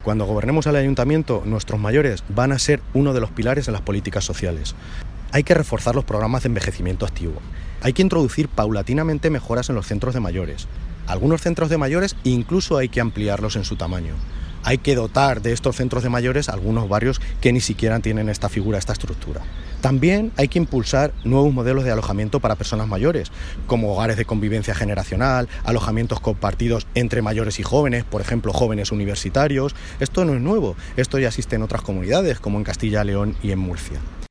Cuando gobernemos al ayuntamiento, nuestros mayores van a ser uno de los pilares en las políticas sociales. Hay que reforzar los programas de envejecimiento activo. Hay que introducir paulatinamente mejoras en los centros de mayores. Algunos centros de mayores incluso hay que ampliarlos en su tamaño. Hay que dotar de estos centros de mayores algunos barrios que ni siquiera tienen esta figura, esta estructura. También hay que impulsar nuevos modelos de alojamiento para personas mayores, como hogares de convivencia generacional, alojamientos compartidos entre mayores y jóvenes, por ejemplo, jóvenes universitarios. Esto no es nuevo, esto ya existe en otras comunidades, como en Castilla y León y en Murcia.